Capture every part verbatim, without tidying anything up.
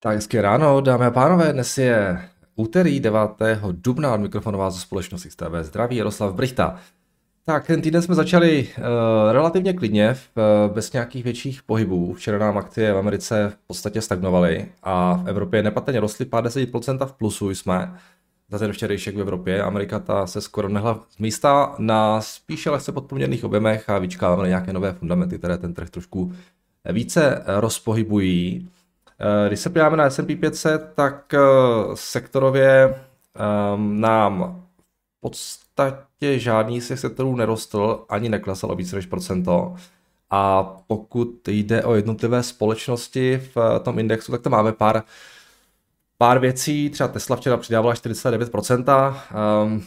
Tak hezké ráno, dámy a pánové, dnes je úterý devátého dubna, od mikrofonu vás ze společnosti X T B zdraví Jaroslav Brychta. Tak, ten týden jsme začali uh, relativně klidně, uh, bez nějakých větších pohybů. Včera nám akcie v Americe v podstatě stagnovaly a v Evropě nepatrně rostly, pár deset procent v plusu jsme za ten včerejšek v Evropě. Amerika ta se skoro nehla z místa na spíše lehce podprůměrných objemech a vyčkáváme na nějaké nové fundamenty, které ten trh trošku více rozpohybují. Když se podíváme na S and P pět set, tak sektorově um, nám v podstatě žádný z těch sektorů nerostl, ani neklesal o více než procento. A pokud jde o jednotlivé společnosti v tom indexu, tak to máme pár, pár věcí. Třeba Tesla včera přidávala čtyřicet devět procent. Um,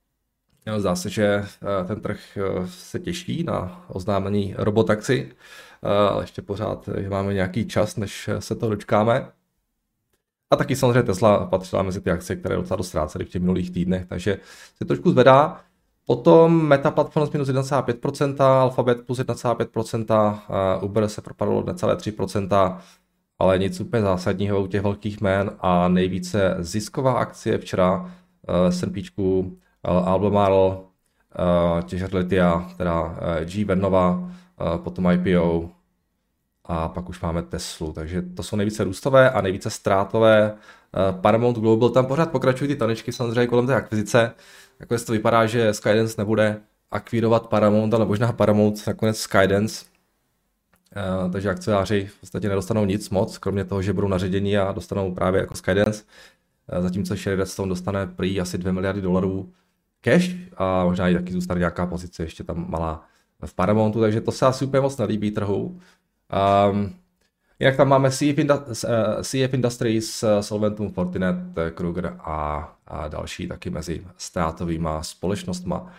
zdá se, že ten trh se těší na oznámení robotaxi. Ale ještě pořád máme nějaký čas, než se to dočkáme. A taky samozřejmě Tesla patřila mezi ty akcie, které docela dost ztrácely v těch minulých týdnech, takže se trošku zvedá. Potom Meta Platforms minus jedna celá pět procenta, Alphabet plus jedna celá pět procenta, Uber se propadlo jedna celá tři procenta, ale nic úplně zásadního u těch velkých jmén a nejvíce zisková akcie včera S and Pčku, Albemarle, těžař litia, teda G. Vernova, potom I P O a pak už máme Teslu, takže to jsou nejvíce růstové a nejvíce ztrátové. Paramount Global, tam pořád pokračují ty tanečky samozřejmě kolem té akvizice. Nakonec to vypadá, že Skydance nebude akvírovat Paramount, ale možná Paramount nakonec Skydance. Takže akcionáři v podstatě nedostanou nic moc, kromě toho, že budou naředění a dostanou právě jako Skydance. Zatímco Sherry Redstone dostane prý asi dvě miliardy dolarů cash a možná i taky zůstane nějaká pozice ještě tam malá v Paramountu, takže to se asi úplně moc nelíbí trhu. Um, jinak tam máme C F, Indu- C F Industries, Solventum, Fortinet, Kruger a, a další taky mezi ztrátovýma společnostma.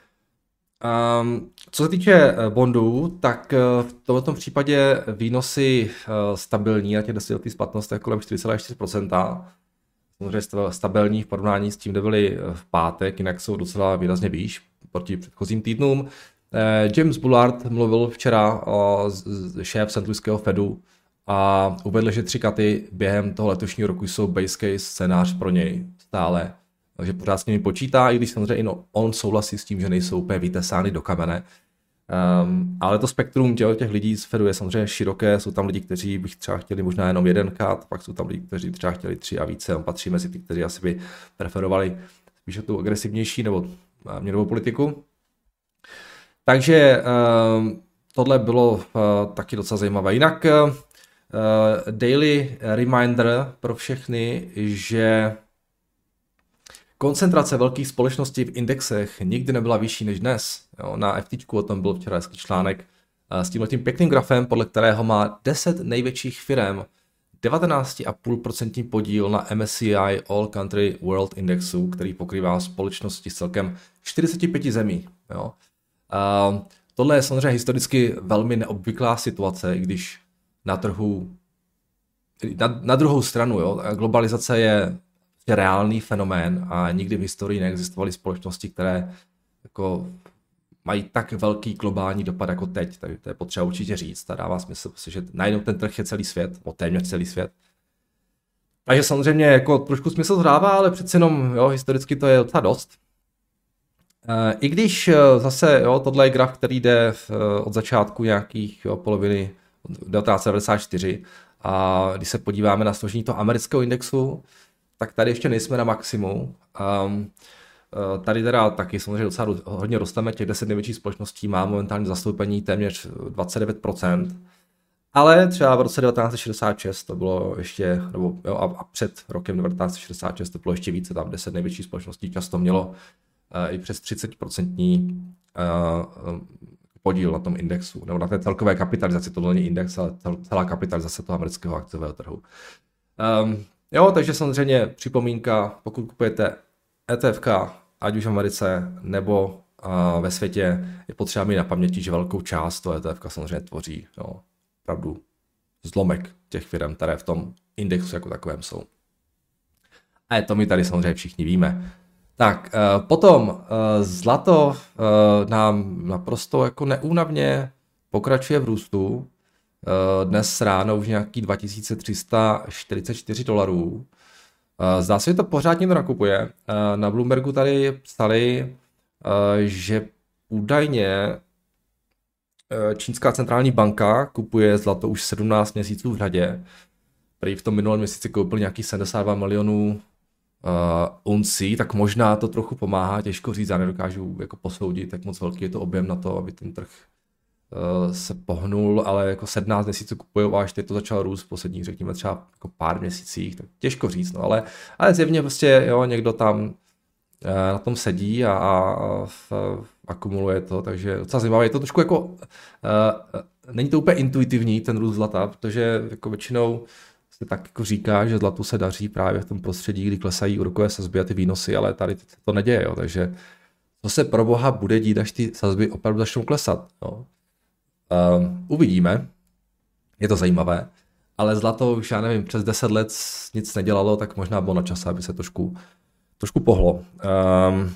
Um, co se týče bondů, tak v tomto případě výnosy stabilní na těch desetiletých splatnostech kolem čtyři celá čtyři procenta. Samozřejmě stabilní v porovnání s tím, kde byly v pátek, jinak jsou docela výrazně výš proti předchozím týdnům. James Bullard mluvil včera, šéf Saint Louisského Fedu, a uvedl, že tři katy během toho letošního roku jsou base case scénář pro něj stále. Takže pořád s nimi počítá, i když samozřejmě on souhlasí s tím, že nejsou úplně vytesány do kamene. Um, ale to spektrum těch, těch lidí z Fedu je samozřejmě široké, jsou tam lidi, kteří by třeba chtěli možná jenom jeden kat, pak jsou tam lidi, kteří třeba chtěli tři a více, on patří mezi ty, kteří asi by preferovali spíše tu agresivnější nebo měnovou politiku. Takže um, tohle bylo uh, taky docela zajímavé. Jinak uh, daily reminder pro všechny, že koncentrace velkých společností v indexech nikdy nebyla vyšší než dnes. Jo, na F T čku o tom byl včera hezký článek s tímhletím pěkným grafem, podle kterého má deset největších firem devatenáct celá pět procenta podíl na M S C I All Country World Indexu, který pokrývá společnosti z celkem čtyřicet pět zemí. Jo. Uh, tohle je samozřejmě historicky velmi neobvyklá situace, i když na trhu, na, na druhou stranu, jo, globalizace je reálný fenomén a nikdy v historii neexistovaly společnosti, které jako mají tak velký globální dopad jako teď, takže to je potřeba určitě říct a dává smysl, že najednou ten trh je celý svět, o téměř celý svět. Takže samozřejmě jako trošku smysl dává, ale přeci jenom jo, historicky to je docela dost. I když zase jo, tohle je graf, který jde od začátku nějakých jo, poloviny devatenáct set devadesát čtyři a když se podíváme na složení toho amerického indexu, tak tady ještě nejsme na maximu. Um, tady teda taky samozřejmě docela hodně rosteme, těch deset největších společností má momentálně zastoupení téměř dvacet devět procent, ale třeba v roce devatenáct set šedesát šest to bylo ještě, nebo jo, a před rokem devatenáct set šedesát šest to bylo ještě více, tam deset největších společností často mělo uh, i přes třicet procent uh, podíl na tom indexu, nebo na té celkové kapitalizaci, to není index, ale celá kapitalizace toho amerického akciového trhu. Um, jo, takže samozřejmě připomínka, pokud kupujete E T F ka, ať už v Americe nebo uh, ve světě, je potřeba mít na paměti, že velkou část toho E T F ka samozřejmě tvoří jo, opravdu zlomek těch firm, které v tom indexu jako takovém jsou. A to my tady samozřejmě všichni víme. Tak, potom zlato nám naprosto jako neúnavně pokračuje v růstu. dnes ráno už nějaký dva tisíce tři sta čtyřicet čtyři dolarů. Zdá se, že to pořád někdo nakupuje. Na Bloombergu tady psali, že údajně čínská centrální banka kupuje zlato už sedmnáct měsíců v řadě. Prý v tom minulém měsíci koupil nějaký sedmdesát dva milionů uh, uncí, tak možná to trochu pomáhá, těžko říct, já nedokážu jako posoudit, jak moc velký je to objem na to, aby ten trh uh, se pohnul, ale jako sedmnáct měsíců kupujou a až teď to začalo růst v posledních, řekněme třeba jako pár měsících, tak těžko říct, no, ale, ale zjevně prostě jo, někdo tam uh, na tom sedí a, a v, akumuluje to, takže docela zajímavé, je to trošku jako, uh, není to úplně intuitivní ten růst zlata, protože jako většinou se tak jako říká, že zlatu se daří právě v tom prostředí, kdy klesají úrokové sazby a ty výnosy, ale tady to neděje, jo. Takže co se pro boha bude dít, až ty sazby opravdu začnou klesat. Jo. Um, uvidíme, je to zajímavé, ale zlato už, já nevím, přes deset let nic nedělalo, tak možná bylo na čase, aby se trošku, trošku pohlo. Um,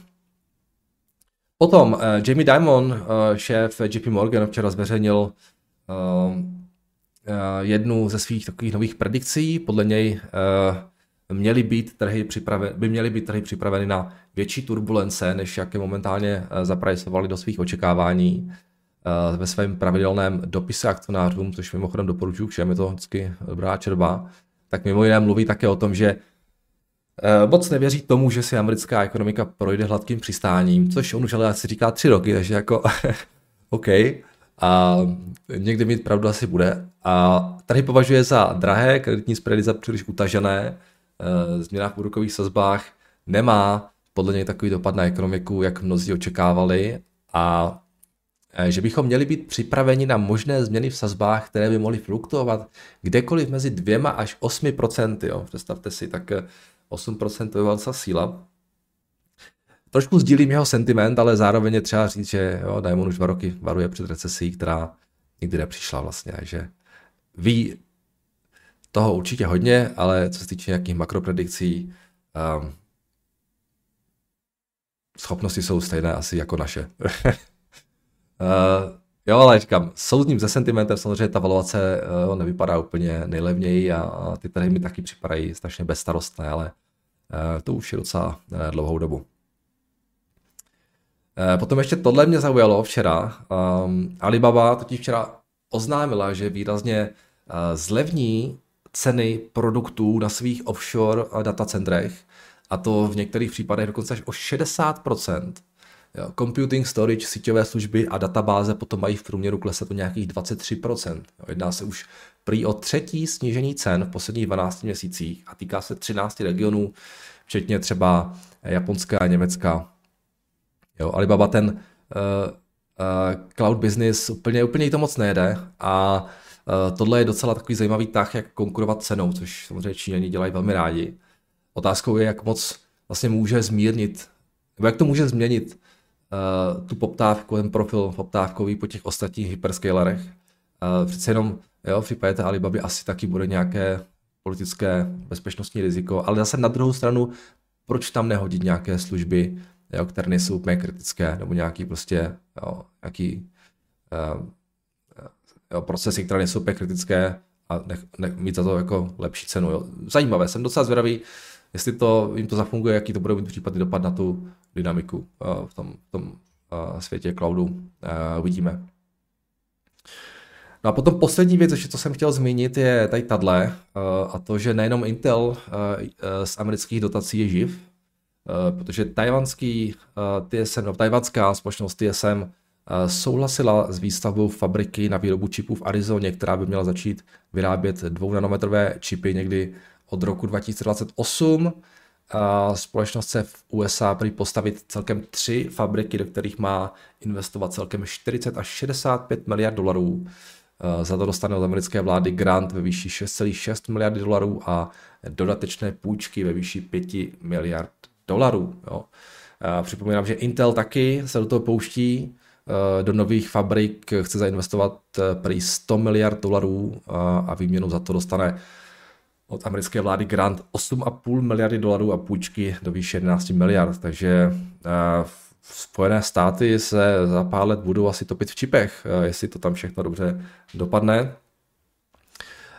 potom uh, Jamie Dimon, uh, šéf J P Morgan, včera zveřejnil uh, jednu ze svých takových nových predikcí. Podle něj uh, měly být trhy připraveny, by měly být trhy připraveny na větší turbulence, než jaké momentálně uh, zapricovali do svých očekávání uh, ve svém pravidelném dopise akcionářům, což mimochodem doporučuji všem, je to vždycky dobrá čerba. Tak mimo jiné mluví také o tom, že uh, moc nevěří tomu, že si americká ekonomika projde hladkým přistáním, což on už ale asi říká tři roky, takže jako OK. A někdy mít pravdu asi bude. A tady považuje za drahé, kreditní spready za příliš utažené, změna v úrokových sazbách nemá podle něj takový dopad na ekonomiku, jak mnozí očekávali, a že bychom měli být připraveni na možné změny v sazbách, které by mohly fluktuovat kdekoliv mezi dvěma až osmi procenty. Jo. Představte si, tak osm procent to je velká síla. Trošku sdílím jeho sentiment, ale zároveň je třeba říct, že jo, Diamond už dva roky varuje před recesí, která nikdy nepřišla vlastně, že ví toho určitě hodně, ale co se týče nějakých makropredikcí, um, schopnosti jsou stejné asi jako naše. uh, jo, ale říkám, souzním se sentimentem, samozřejmě ta valuace uh, nevypadá úplně nejlevněji a, a ty trhy mi taky připadají strašně bezstarostné, ale uh, to už je docela uh, dlouhou dobu. Potom ještě tohle mě zaujalo včera. Um, Alibaba totiž včera oznámila, že výrazně uh, zlevní ceny produktů na svých offshore datacentrech, a to v některých případech dokonce až o šedesát procent. Jo, computing, storage, síťové služby a databáze potom mají v průměru klesat o nějakých dvacet tři procent. Jo, jedná se už prý o třetí snížení cen v posledních dvanácti měsících a týká se třinácti regionů, včetně třeba Japonska a Německa. Jo, Alibaba ten uh, uh, cloud business úplně, úplně jí to moc nejde a uh, tohle je docela takový zajímavý tah, jak konkurovat cenou, což samozřejmě Číňani dělají velmi rádi. Otázkou je, jak moc vlastně může zmírnit, nebo jak to může změnit uh, tu poptávku, ten profil poptávkový po těch ostatních hyperscalerech. Uh, přece jenom jo, v případě té Alibaby asi taky bude nějaké politické bezpečnostní riziko, ale zase na druhou stranu, proč tam nehodit nějaké služby, jo, které nejsou úplně kritické, nebo nějaký prostě jo, nějaký uh, jo, procesy, které nejsou úplně kritické a nech, nech, mít za to jako lepší cenu. Jo. Zajímavé, jsem docela zvědavý, jestli to, jim to zafunguje, jaký to bude mít případný dopad na tu dynamiku uh, v tom, v tom uh, světě cloudu. Uh, uvidíme. No a potom poslední věc, ještě co jsem chtěl zmínit, je tady tahle, uh, a to, že nejenom Intel uh, uh, z amerických dotací je živ, Uh, protože tajvanský uh, T S M, no, tajvanská společnost T S M uh, souhlasila s výstavbou fabriky na výrobu čipů v Arizoně, která by měla začít vyrábět dvounanometrové čipy někdy od roku dva tisíce dvacet osm. Uh, společnost se v U S A prý postavit celkem tři fabriky, do kterých má investovat celkem čtyřicet až šedesát pět miliard dolarů. Uh, za to dostane od americké vlády grant ve výši šest celá šest miliardy dolarů a dodatečné půjčky ve výši pět miliard dolarů. Jo. A připomínám, že Intel taky se do toho pouští, do nových fabrik chce zainvestovat prý sto miliard dolarů a výměnou za to dostane od americké vlády grant osm celá pět miliardy dolarů a půjčky do výše jedenáct miliard. Takže Spojené státy se za pár let budou asi topit v čipech, jestli to tam všechno dobře dopadne.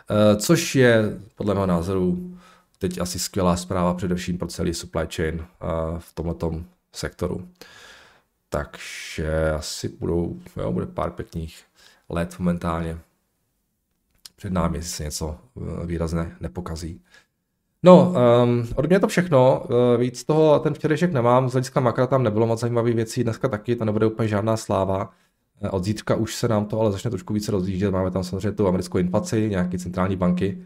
Což je podle mého názoru teď asi skvělá zpráva především pro celý supply chain v tomhletom sektoru. Takže asi budou, jo, bude pár pěkných let momentálně před námi, jestli se něco výrazně nepokazí. No, um, od mě to všechno, uh, víc toho ten včerejšek nemám, z hlediska makra tam nebylo moc zajímavých věcí, dneska taky, to nebude úplně žádná sláva. Od zítřka už se nám to ale začne trošku více rozjíždět, máme tam samozřejmě tu americkou inflaci, nějaké centrální banky.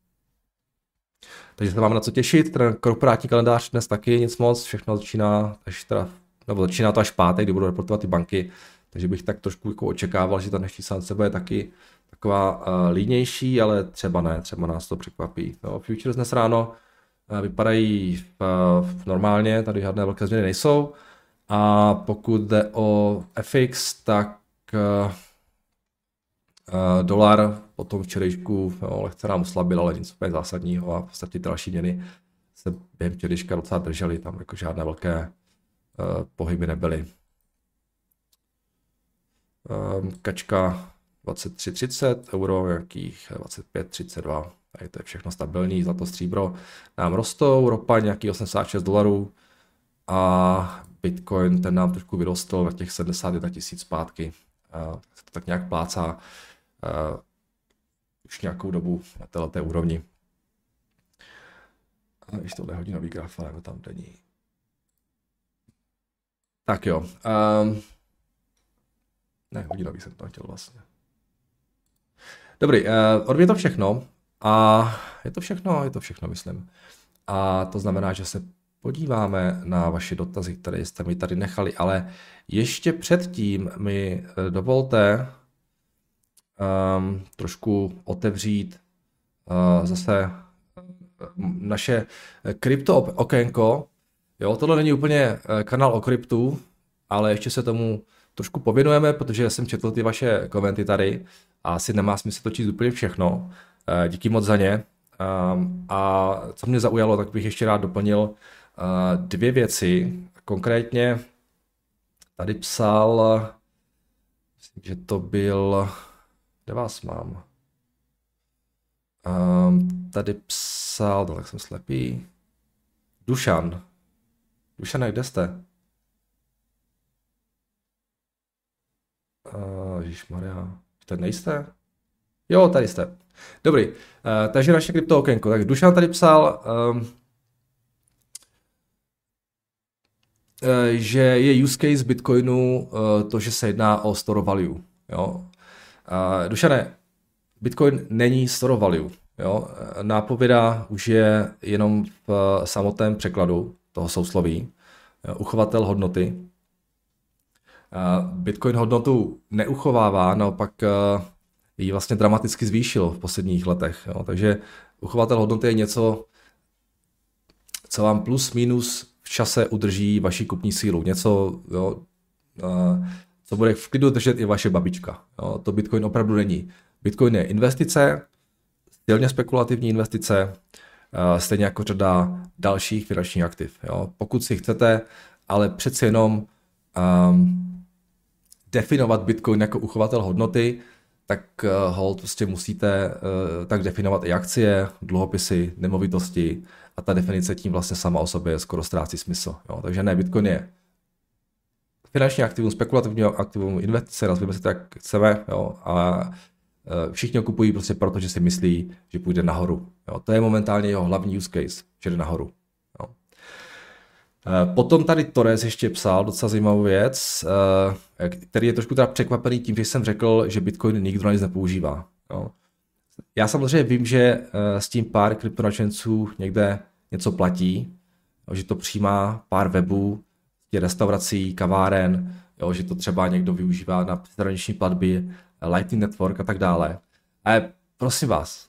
Takže se máme na co těšit, ten korporátní kalendář dnes taky nic moc, všechno začíná, až teda, nebo začíná to až pátek, kdy budou reportovat ty banky, takže bych tak trošku jako očekával, že ta dnešní sance bude taky taková uh, línější, ale třeba ne, třeba nás to překvapí. No, futures dnes ráno uh, vypadají v, v normálně, tady žádné velké změny nejsou. A pokud jde o F X, tak uh, uh, dolar po tom včerejšku no, lehce nám oslabil, ale nic úplně zásadního a v podstatě další měny se během včerejška docela držely, tam jako žádné velké uh, pohyby nebyly. Um, kačka dvacet tři třicet, euro nějakých dvacet pět třicet dva, tady to je všechno stabilní, zlato stříbro nám rostou, ropa nějaký osmdesát šest dolarů a Bitcoin ten nám trošku vyrostl na těch sedmdesát jedna tisíc zpátky, uh, se to tak nějak plácá uh, už nějakou dobu na této úrovni. A když tohle je hodinový graf, ale tam není. Tak jo. Um, ne, hodinový jsem to chtěl vlastně. Dobrý, uh, od mě to všechno. A je to všechno, je to všechno, myslím. A to znamená, že se podíváme na vaše dotazy, které jste mi tady nechali, ale ještě předtím mi dovolte um, trošku otevřít uh, zase naše krypto okénko. Jo, tohle není úplně kanál o kryptu, ale ještě se tomu trošku pověnujeme, protože jsem četl ty vaše komenty tady a asi nemá smysl to číst úplně všechno. Díky moc za ně. A co mě zaujalo, tak bych ještě rád doplnil dvě věci. Konkrétně tady psal, myslím, že to byl, kde vás mám? Tady psal, tak jsem slepý, Dušan. Dušan, kde jste? Uh, Ježišmarja, tady nejste? Jo, tady jste. Dobrý, uh, takže naše krypto okénko. Tak Dušan tady psal, um, uh, že je use case Bitcoinu uh, to, že se jedná o store of value. Jo? Uh, Dušane, Bitcoin není store of value. Jo? Nápověda už je jenom v samotném překladu toho sousloví. Uchovatel hodnoty. Bitcoin hodnotu neuchovává, naopak ji vlastně dramaticky zvýšil v posledních letech. Jo? Takže uchovatel hodnoty je něco, co vám plus minus v čase udrží vaši kupní sílu. Něco, jo, co bude v klidu držet i vaše babička. Jo? To Bitcoin opravdu není. Bitcoin je investice, silně spekulativní investice, stejně jako řada dalších finančních aktiv. Jo? Pokud si chcete, ale přeci jenom um, definovat Bitcoin jako uchovatel hodnoty, tak uh, hold prostě musíte uh, tak definovat i akcie, dluhopisy, nemovitosti a ta definice tím vlastně sama o sobě skoro ztrácí smysl. Jo? Takže ne, Bitcoin je finanční aktivum, spekulativní aktivum, investice, nazvíme se to, jak chceme, jo? A všichni ho kupují prostě proto, že si myslí, že půjde nahoru. Jo, to je momentálně jeho hlavní use case, že jde nahoru. Jo. Potom tady Torres ještě psal docela zajímavou věc, který je trošku teda překvapený tím, že jsem řekl, že Bitcoin nikdo na nic nepoužívá. Jo. Já samozřejmě vím, že s tím pár kryptonačenců někde něco platí, jo, že to přijímá pár webů, restaurací, kaváren, jo, že to třeba někdo využívá na přeshraniční platby, Lightning Network a tak dále. Ale prosím vás,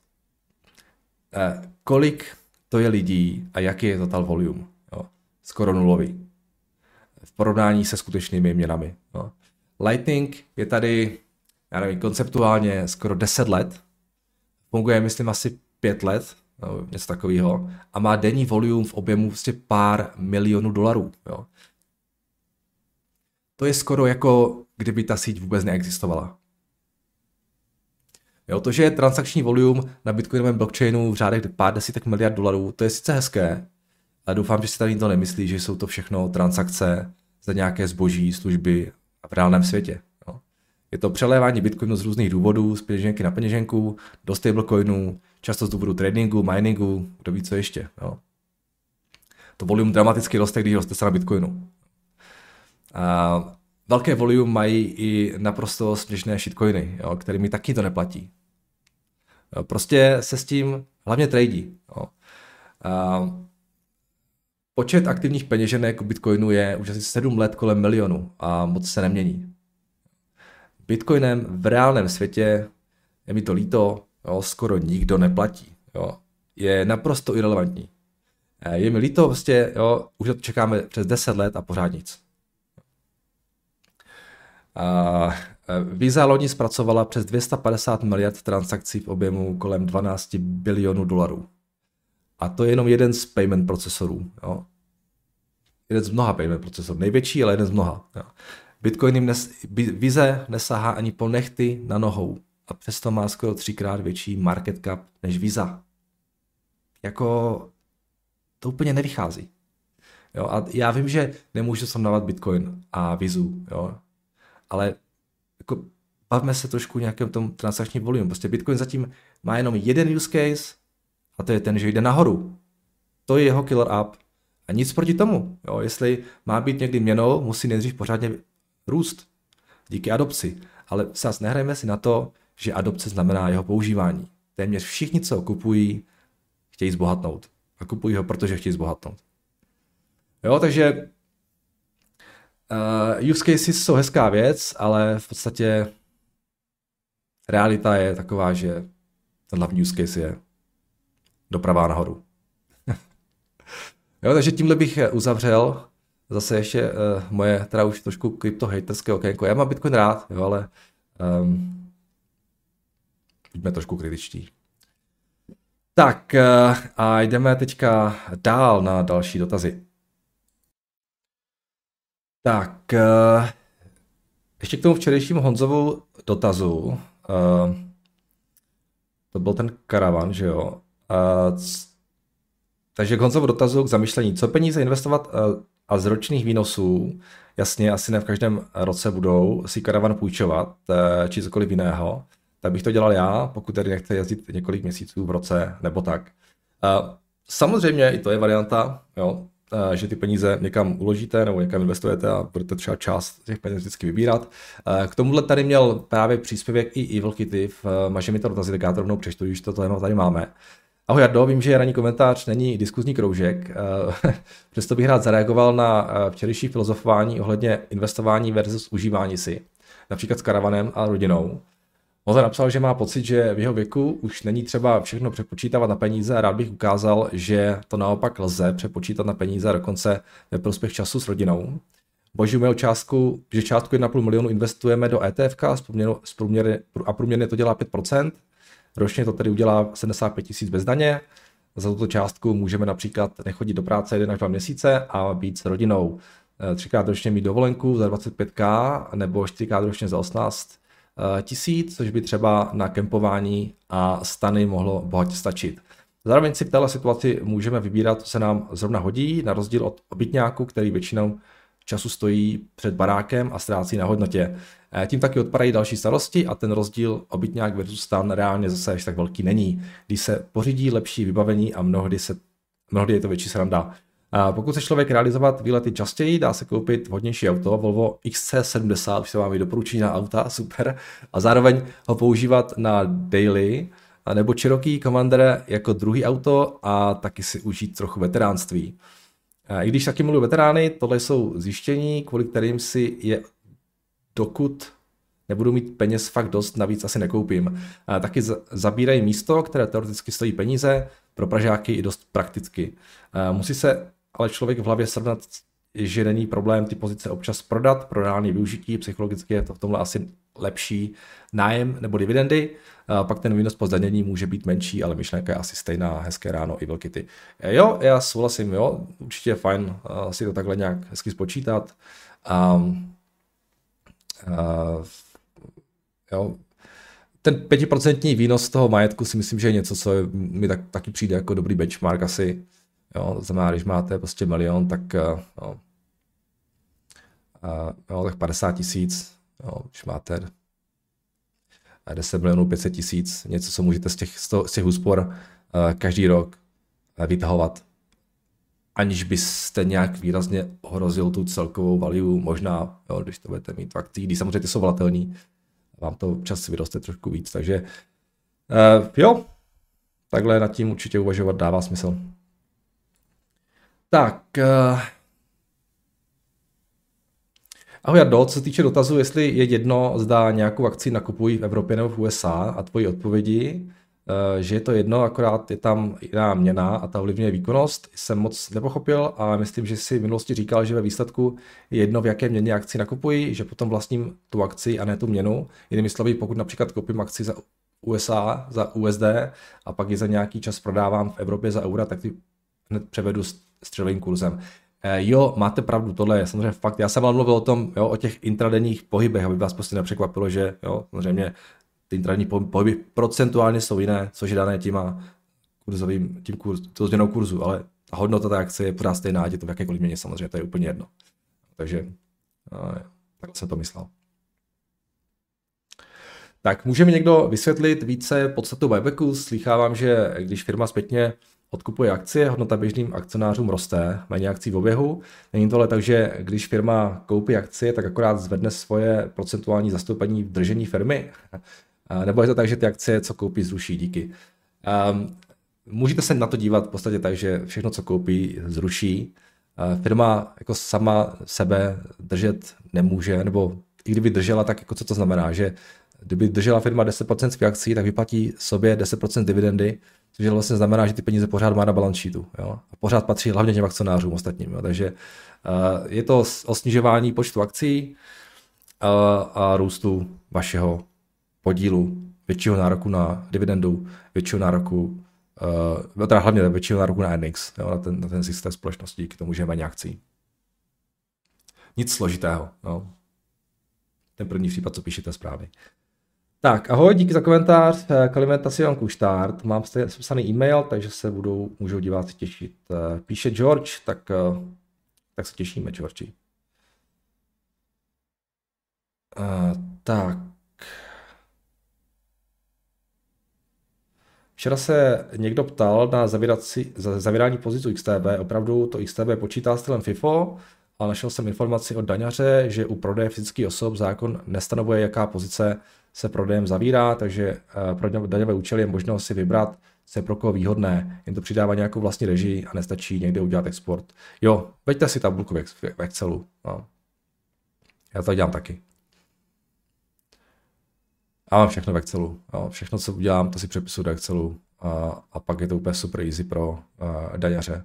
kolik to je lidí a jaký je total volume? Jo? Skoro nulový. V porovnání se skutečnými měnami. Jo? Lightning je tady, já nevím, konceptuálně skoro deset let. Funguje, myslím, asi pět let, no, něco takového. A má denní volume v objemu vlastně pár milionů dolarů. Jo? To je skoro jako, kdyby ta síť vůbec neexistovala. Jo, to, že je transakční volume na bitcoinovém blockchainu v řádech pár desítek miliard dolarů, to je sice hezké, ale doufám, že si tady nikdo nemyslí, že jsou to všechno transakce za nějaké zboží, služby v reálném světě. Jo. Je to přelévání bitcoinu z různých důvodů, z peněženky na peněženku, do stablecoinů, často z důvodu tradingu, miningu, kdo ví co ještě. Jo. To volume dramaticky roste, když roste se na bitcoinu. A velké volume mají i naprosto směšné shitcoiny, jo, kterými taky to neplatí. Jo, prostě se s tím hlavně tradí. Jo. A počet aktivních peněženek u bitcoinu je už asi sedm let kolem milionu a moc se nemění. Bitcoinem v reálném světě, je mi to líto, jo, skoro nikdo neplatí. Jo. Je naprosto irelevantní. Je mi líto, prostě, jo, už to čekáme přes deset let a pořád nic. A Visa loni zpracovala přes dvě stě padesát miliard transakcí v objemu kolem dvanáct bilionů dolarů. A to je jenom jeden z payment procesorů. Jo. Jeden z mnoha payment procesorů. Největší, ale jeden z mnoha. Jo. Bitcoin jim nes, Visa nesahá ani po nechty na nohou. A přesto má skoro třikrát větší market cap než Visa. Jako to úplně nevychází. Jo. A já vím, že nemůžu srovnávat Bitcoin a Visu. Jo. Ale jako bavme se trošku nějakém tom transakčním volumu. Prostě Bitcoin zatím má jenom jeden use case a to je ten, že jde nahoru. To je jeho killer app. A nic proti tomu. Jo, jestli má být někdy měnou, musí nejdřív pořádně růst. Díky adopci. Ale zas nehrajeme si na to, že adopce znamená jeho používání. Téměř všichni, co ho kupují, chtějí zbohatnout. A kupují ho, protože chtějí zbohatnout. Jo, takže Uh, use cases jsou hezká věc, ale v podstatě realita je taková, že ten hlavní use case je doprava nahoru. Jo, takže tímhle bych uzavřel zase ještě uh, moje, teda už trošku krypto-hejterské okénko. Já mám Bitcoin rád, jo, ale um, buďme trošku kritičtí. Tak uh, a jdeme teďka dál na další dotazy. Tak, uh, ještě k tomu včerejšímu Honzovu dotazu. Uh, to byl ten karavan, že jo? Uh, c- takže k Honzovu dotazu k zamyšlení. Co peníze investovat uh, a z ročních výnosů, jasně, asi ne v každém roce budou si karavan půjčovat, uh, či cokoliv jiného, tak bych to dělal já, pokud tady nechce jezdit několik měsíců v roce, nebo tak. Uh, samozřejmě i to je varianta, jo? Že ty peníze někam uložíte nebo někam investujete a budete třeba část těch peněz vždycky vybírat. K tomuhle tady měl právě příspěvek i Evil Kitty v Maže mi to dotazy, tak já to rovnou přečtu, když to téma tady máme. Ahoj Jardo, vím, že ranní komentář není diskuzní kroužek, přesto bych rád zareagoval na včerejší filozofování ohledně investování versus užívání si, například s karavanem a rodinou. Honza napsal, že má pocit, že v jeho věku už není třeba všechno přepočítávat na peníze a rád bych ukázal, že to naopak lze přepočítat na peníze a dokonce ve prospěch času s rodinou. Božíme částku, že částku jedna celá pět milionu investujeme do E T F z průměr, a průměrně to dělá pět procent. Ročně to tedy udělá sedmdesát pět tisíc bez daně. Za tuto částku můžeme například nechodit do práce jeden až dva měsíce a být s rodinou. Třikrát ročně mít dovolenku za dvacet pět tisíc nebo čtyřikrát ročně za osmnáct tisíc, což by třeba na kempování a stany mohlo bohatě stačit. Zároveň si v této situaci můžeme vybírat, co se nám zrovna hodí, na rozdíl od obytňáku, který většinou času stojí před barákem a ztrácí na hodnotě. Tím taky odpadají další starosti a ten rozdíl obytňák versus stan reálně zase až tak velký není, když se pořídí lepší vybavení a mnohdy, se, mnohdy je to větší sranda. A pokud se člověk realizovat výlety častěji, dá se koupit vhodnější auto, Volvo X C sedmdesát, už se vám i doporučí na auta, super, a zároveň ho používat na daily, nebo Cherokee Commander jako druhý auto a taky si užít trochu veteránství. I když taky mluví veterány, tohle jsou zjištění, kvůli kterým si je, dokud nebudu mít peněz fakt dost, navíc asi nekoupím. A taky zabírají místo, které teoreticky stojí peníze, pro Pražáky i dost prakticky. A musí se ale člověk v hlavě srovnat, že není problém ty pozice občas prodat pro reálné využití, psychologicky je to v tomhle asi lepší nájem nebo dividendy, a pak ten výnos po zdanění může být menší, ale myšlenka je asi stejná. Hezké ráno, Evil Kitty. Jo, já souhlasím, jo, určitě je fajn si to takhle nějak hezky spočítat. Um, uh, jo, ten pětiprocentní výnos z toho majetku si myslím, že je něco, co mi tak, taky přijde jako dobrý benchmark asi. Jo, znamená, když máte prostě milion, tak, jo, jo, tak padesát tisíc, jo, když máte deset milionů, pět set tisíc, něco, co můžete z těch, z těch úspor každý rok vytahovat, aniž byste nějak výrazně ohrozil tu celkovou value, možná, jo, když to budete mít v akcích, když samozřejmě ty jsou volatelní, vám to občas vyroste trošku víc, takže uh, jo, takhle nad tím určitě uvažovat dává smysl. Tak, uh, ahoj Jardo, co se týče dotazu, jestli je jedno, zda nějakou akci nakupují v Evropě nebo v U S A a tvoji odpovědi, že je to jedno, akorát je tam jiná měna a ta ovlivňuje výkonnost, jsem moc nepochopil a myslím, že si v minulosti říkal, že ve výsledku je jedno, v jaké měně akci nakupuji, že potom vlastním tu akci a ne tu měnu. Jinými slovy, pokud například koupím akci za U S A, za U S D a pak ji za nějaký čas prodávám v Evropě za eura, tak ty hned převedu s střelovým kurzem. Jo, máte pravdu, tohle je samozřejmě fakt. Já jsem vám mluvil o tom, jo, o těch intradenních pohybech, aby vás prostě nepřekvapilo, že jo, samozřejmě ty intradení pohyby procentuálně jsou jiné, což je dané těma kurzovým, tím kurz, tou změnou kurzu, ale ta hodnota té akce je pořád stejná, ať je to v jakékoliv měně, samozřejmě, to je úplně jedno. Takže takhle jsem to myslel. Tak, může mi někdo vysvětlit více podstatu buybacku? Slychávám, že když firma zpětně odkupuje akcie, hodnota běžným akcionářům roste, méně akcí v oběhu. Není to ale tak, že když firma koupí akcie, tak akorát zvedne svoje procentuální zastoupení v držení firmy? Nebo je to tak, že ty akcie, co koupí, zruší? Díky. Um, můžete se na to dívat v podstatě tak, že všechno, co koupí, zruší. Uh, firma jako sama sebe držet nemůže, nebo i kdyby držela, tak jako co to znamená, že kdyby držela firma deset procent svých akcí, tak vyplatí sobě deset procent dividendy, což vlastně znamená, že ty peníze pořád má na balance sheetu. Jo? A pořád patří hlavně těm akcionářům ostatním. Jo? Takže uh, je to o snižování počtu akcí uh, a růstu vašeho podílu, většího nároku na dividendu, většího nároku, uh, teda hlavně většího nároku na earnings, jo? Na, ten, na ten zisk té společnosti, díky tomu, že je méně akcí. Nic složitého. Jo? Ten první případ, co píšete zprávy. Tak, ahoj, díky za komentář. Kalimentacion Kuštart. Mám sepsaný e-mail, takže se budou, můžou diváci těšit. Píše George, tak, tak se těšíme, George. Uh, tak. Včera se někdo ptal na zavírací, zavírání pozic u X T B. Opravdu to X T B počítá stylem FIFO, ale našel jsem informaci od daňaře, že u prodeje fyzických osob zákon nestanovuje, jaká pozice se prodejem zavírá, takže pro daňové účely je možno si vybrat, co je pro koho výhodné. Jen to přidává nějakou vlastní režii a nestačí někde udělat export. Jo, veďte si tabulku v Excelu. No. Já to dělám taky. Já mám všechno v Excelu. Jo. Všechno, co udělám, to si přepisuju do Excelu a, a pak je to úplně super easy pro uh, daňaře.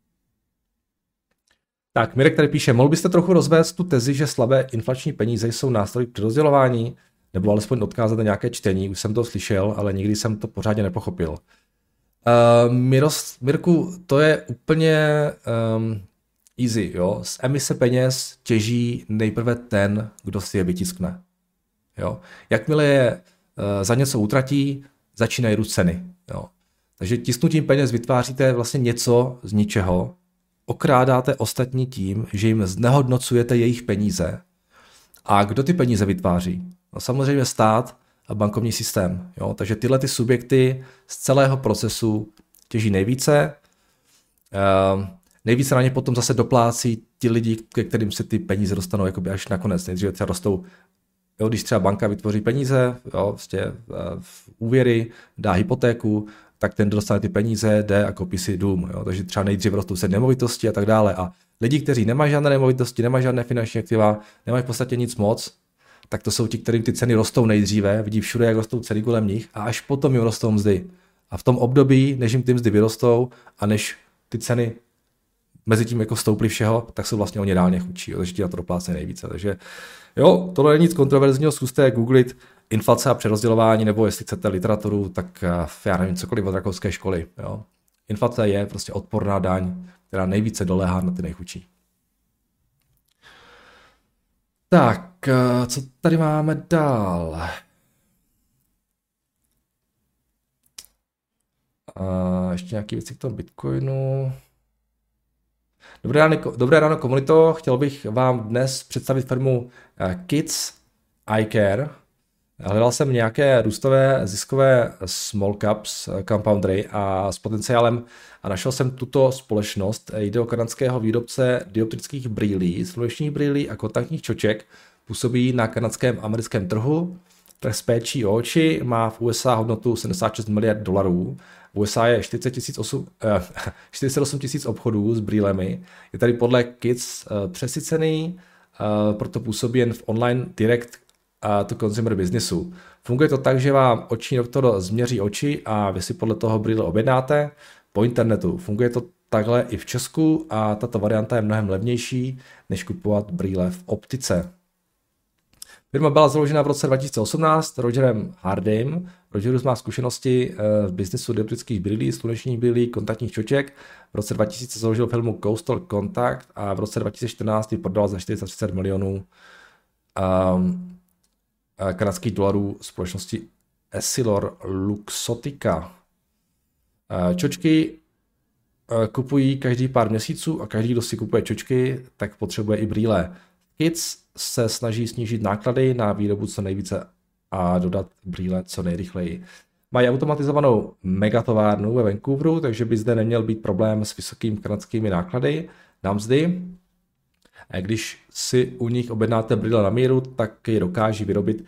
Tak, Mirek tady píše, mohl byste trochu rozvést tu tezi, že slabé inflační peníze jsou nástroj při rozdělování, nebo alespoň odkázat na nějaké čtení, už jsem to slyšel, ale nikdy jsem to pořádně nepochopil. Uh, Miros, Mirku, to je úplně um, easy, jo. Z emise peněz těží nejprve ten, kdo si je vytiskne. Jo. Jakmile je uh, za něco utratí, začínají růst ceny. Jo. Takže tisknutím peněz vytváříte vlastně něco z ničeho, okrádáte ostatní tím, že jim znehodnocujete jejich peníze. A kdo ty peníze vytváří? No samozřejmě stát a bankovní systém. Jo? Takže tyhle ty subjekty z celého procesu těží nejvíce. Uh, nejvíce na ně potom zase doplácí ti lidi, ke kterým se ty peníze dostanou jakoby až nakonec. Nejdříve třeba rostou, jo, když třeba banka vytvoří peníze, jo, vlastně, uh, v úvěry, dá hypotéku, tak ten dostane ty peníze, jde a koupí si dům. Jo? Takže třeba nejdřív rostou se nemovitosti a tak dále. A lidi, kteří nemají žádné nemovitosti, nemají žádné finanční aktiva, nemají v podstatě nic moc, tak to jsou ti, kterým ty ceny rostou nejdříve, vidí všude, jak rostou ceny kolem nich a až potom jim rostou mzdy. A v tom období, než jim ty mzdy vyrostou a než ty ceny mezi tím jako stouply všeho, tak jsou vlastně oni reálně chudší, takže ti na to doplácejí nejvíce. Takže jo, tohle není nic kontroverzního, zkuste googlit inflace a přerozdělování, nebo jestli chcete literaturu, tak já nevím, cokoliv od rakouské školy. Jo. Inflace je prostě odporná daň, která nejvíce doléhá na ty nejchudší. Tak, co tady máme dál? A ještě nějaké věci k tomu Bitcoinu. Dobré ráno, dobré ráno komunito, chtěl bych vám dnes představit firmu Kids Eye Care. Hledal jsem nějaké růstové ziskové small caps compoundery a s potenciálem a našel jsem tuto společnost. Jde o kanadského výrobce dioptrických brýlí, slunečních brýlí a kontaktních čoček. Působí na kanadském americkém trhu. Trh s péčí o oči má v U S A hodnotu sedmdesát šest miliard dolarů. V U S A je čtyřicet osm tisíc obchodů s brýlemi. Je tady podle Kids přesycený, proto působí jen v online direct to consumer businessu. Funguje to tak, že vám oční doktor změří oči a vy si podle toho brýle objednáte po internetu. Funguje to takhle i v Česku a tato varianta je mnohem levnější, než kupovat brýle v optice. Firma byla založena v roce dva tisíce osmnáct Rogerem Hardym. Roger má zkušenosti v biznesu dioptrických brýlí, slunečních brýlí, kontaktních čoček. V roce dva tisíce založil firmu Coastal Contact a v roce dva tisíce čtrnáct ji prodal za čtyři sta třicet milionů um, kanadských dolarů společnosti Essilor Luxottica. Čočky kupují každý pár měsíců a každý, kdo si kupuje čočky, tak potřebuje i brýle. Kids se snaží snížit náklady na výrobu co nejvíce a dodat brýle co nejrychleji. Mají automatizovanou megatovárnu ve Vancouveru, takže by zde neměl být problém s vysokými kanadskými náklady na mzdy. A když si u nich objednáte brýle na míru, tak je dokáží vyrobit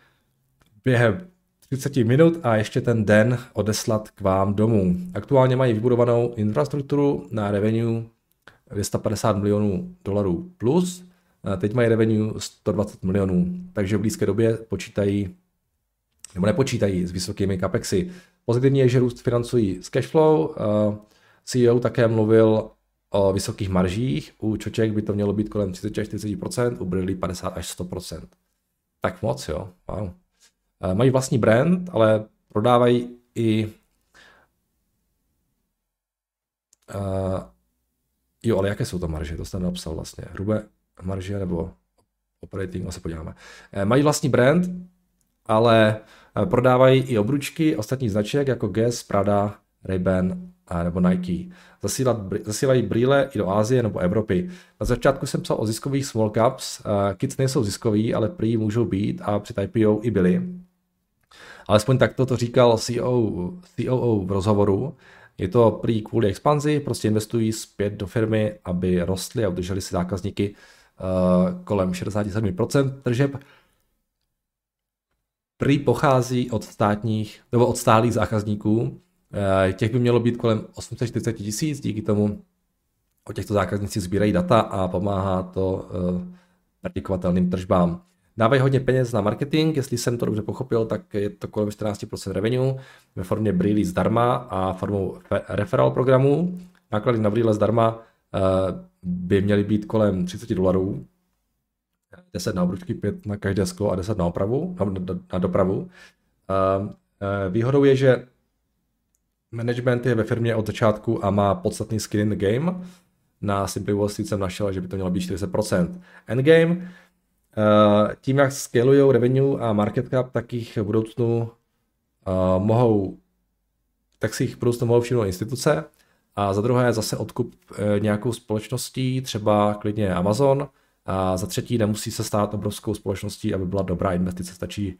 během třicet minut a ještě ten den odeslat k vám domů. Aktuálně mají vybudovanou infrastrukturu na revenue dvě stě padesát milionů dolarů plus. Teď mají revenue sto dvacet milionů, takže v blízké době počítají, nebo nepočítají s vysokými capexy. Pozitivní je, že růst financují z cashflow. C E O také mluvil o vysokých maržích. U čoček by to mělo být kolem třicet až čtyřicet procent, u brýlí padesát až sto procent. Tak moc, jo. Wow. Mají vlastní brand, ale prodávají i uh, jo, ale jaké jsou to marže? To jsem napsal vlastně. Hrubé marže nebo operating, no se podíváme. Mají vlastní brand, ale prodávají i obručky ostatních značek jako Guess, Prada, Ray-Ban nebo Nike. Zasílají brýle i do Asie nebo Evropy. Na začátku jsem psal o ziskových small caps. Kids nejsou ziskoví, ale prý můžou být a při I P O i byli. Alespoň takto to říkal C O O v rozhovoru. Je to prý kvůli expanzi, prostě investují zpět do firmy, aby rostly a udrželi si zákazníky uh, kolem šedesát sedm procent tržeb. Prý pochází od státních, nebo od stálých zákazníků. Uh, těch by mělo být kolem osm set čtyřicet tisíc, díky tomu o těchto zákaznících sbírají data a pomáhá to uh, predikovatelným tržbám. Dávají hodně peněz na marketing, jestli jsem to dobře pochopil, tak je to kolem čtrnáct procent revenue ve formě brýlí zdarma a formou referral programů. Náklady na brýle zdarma uh, by měly být kolem třicet dolarů, deset na obručky, pět na každé sklo a deset na opravu, na, na dopravu. Uh, uh, výhodou je, že management je ve firmě od začátku a má podstatný skin in the game. Na Simply Wall Street jsem našel, že by to mělo být čtyřicet procent. Endgame. Tím, jak scalují revenue a market cap, tak jich v budoucnu uh, mohou, tak si jich v budoucnu mohou všimnout instituce. A za druhé zase odkup uh, nějakou společností, třeba klidně Amazon. A za třetí nemusí se stát obrovskou společností, aby byla dobrá investice, stačí,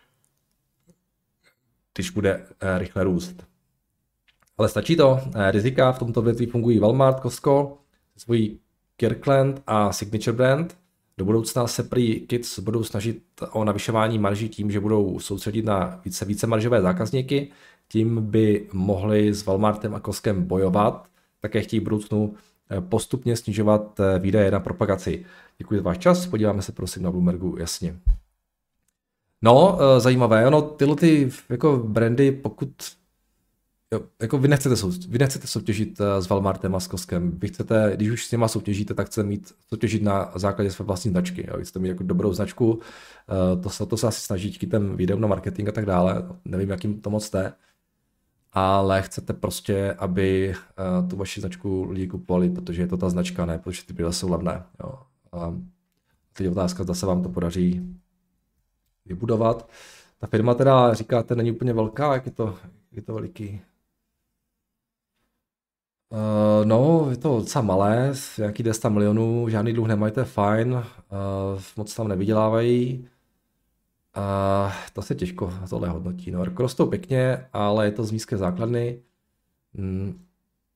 když bude uh, rychle růst. Ale stačí to. Uh, rizika v tomto větví fungují Walmart, Costco, svojí Kirkland a Signature brand. Do budoucna se prý Kids budou snažit o navyšování marží tím, že budou soustředit na více, více maržové zákazníky. Tím by mohli s Walmartem a Costcem bojovat. Také chtějí v budoucnu postupně snižovat výdaje na propagaci. Děkuji za váš čas, podíváme se prosím na Bloombergu, jasně. No, zajímavé, no tyhle ty jako brandy, pokud jo, jako vy nechcete, sou, vy nechcete soutěžit s Walmartem a s Costcem, vy chcete, když už s těma soutěžíte, tak chcete mít soutěžit na základě své vlastní značky, jo. Vy chcete mít jako dobrou značku, to se, to se asi snaží díky těm videům na marketing a tak dále, nevím, jakým to moc jste, ale chcete prostě, aby tu vaši značku lidi kupovali, protože je to ta značka, ne, protože ty brýle jsou levné, jo. A teď je otázka, zda se vám to podaří vybudovat. Ta firma teda, říkáte, není úplně velká, jak je to, jak je to veliký? Uh, no, je to docela malé, nějaký deset milionů, žádný dluh nemají, to je fajn, uh, moc tam nevydělávají. Uh, to se těžko tohle hodnotí. No, rostou pěkně, ale je to z nízké základny. Hmm.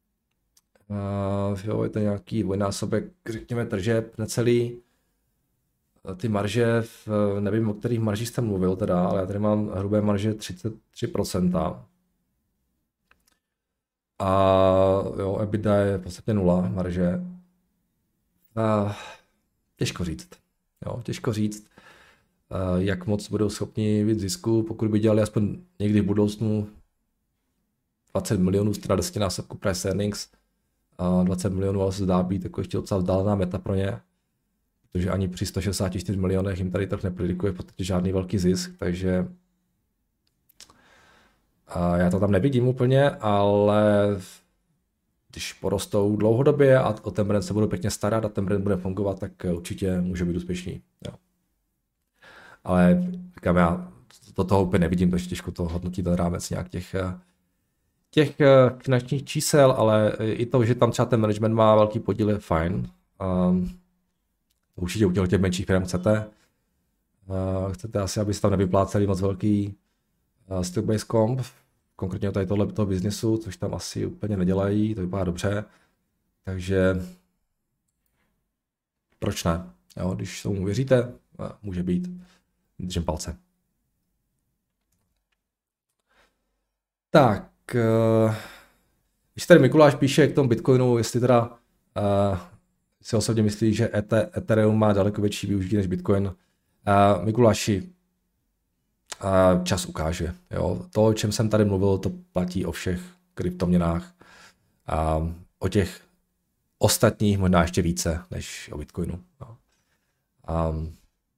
Uh, jo, je to nějaký dvojnásobek, řekněme, tržeb, necelý. Ty marže, nevím, o kterých maržích jste mluvil teda, ale já tady mám hrubé marže třicet tři procent. A jo, EBITDA je v podstatě nula marže. A těžko říct. Jo, těžko říct, jak moc budou schopni být zisku, pokud by dělali aspoň někdy v budoucnu dvacet milionů, teda desetinásobku price earnings. A dvacet milionů ale se zdá být jako ještě docela vzdálená meta pro ně. Protože ani při sto šedesáti čtyřech milionech jim tady trh nepredikuje v podstatě žádný velký zisk, takže a já to tam nevidím úplně, ale když porostou dlouhodobě a o ten brand se budou pěkně starat a ten brand bude fungovat, tak určitě může být úspěšný. Jo. Ale říkám, já do toho úplně nevidím, takže těžko to hodnotit ten rámec nějak těch, těch finančních čísel, ale i to, že tam třeba ten management má velký podíl, je fajn. Um, Určitě u těch menších firm chcete. Uh, chcete asi, aby se tam nevypláceli moc velký uh, stock-based comp, konkrétně tady tohle toho biznesu, což tam asi úplně nedělají, to vypadá dobře. Takže proč ne? Jo, když tomu věříte, uh, může být. Držím palce. Tak, uh, když tady Mikuláš píše k tomu Bitcoinu, jestli teda uh, si osobně myslí, že Ethereum má daleko větší využití než Bitcoin. Uh, Mikuláši, uh, čas ukáže. Jo. To, o čem jsem tady mluvil, to platí o všech kryptoměnách. Uh, o těch ostatních možná ještě více než o Bitcoinu. No. Um,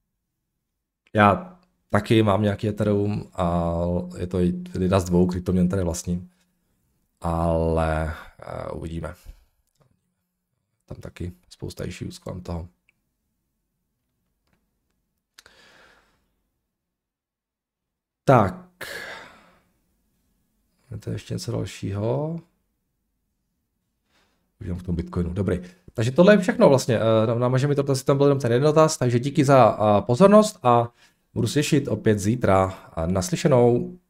já taky mám nějaký Ethereum a je to jedna z dvou kryptoměn, které vlastním. Ale uh, uvidíme. Tam taky spousta issues kolem toho. Tak. Je to ještě něco dalšího? Už k tomu Bitcoinu. Dobrý. Takže tohle je všechno vlastně. Namaže mi to, asi tam byl jenom ten jeden dotaz, takže díky za pozornost a budu se těšit opět zítra. Naslyšenou.